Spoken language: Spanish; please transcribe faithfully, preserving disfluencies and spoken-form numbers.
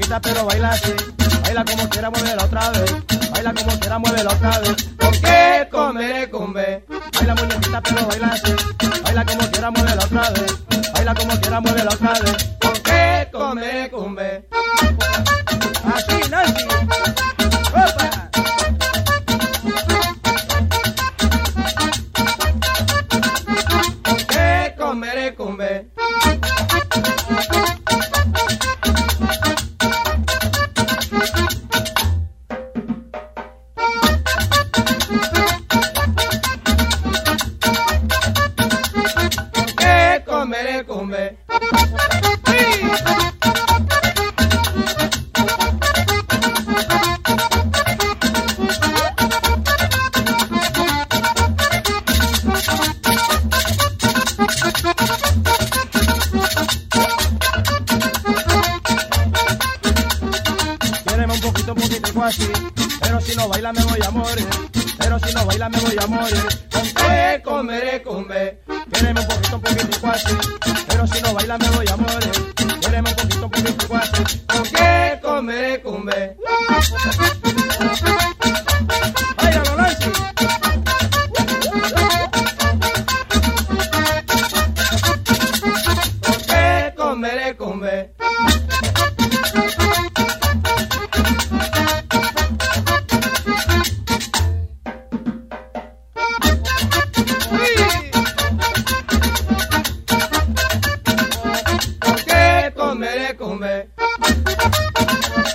muñequita pero baila así, baila como quiera, muévela otra vez, baila como quiera, muévela otra vez. ¿Por qué comeré cumbe? Baila muñequita pero baila así, baila como quiera, muévela otra vez, baila como quiera, muévela otra vez. ¿Por qué comeré cumbe? Así, Nancy. ¡Opa! ¿Por qué comeré cumbe? Comeré cumbe. ¡Sí! Quiereme un poquito, un poquitico así, pero si no baila me voy a morir, pero si no baila me voy a morir. ¿Con qué comeré cumbe? Quiereme un poquito, un poquitico así, pero si no baila me voy a morir. Quiereme un poquito, un poquitico así. ¿Con qué comeré cumbe? ¡Báilalo, Nancy! ¿Con qué comeré cumbe? Comeré cumbe.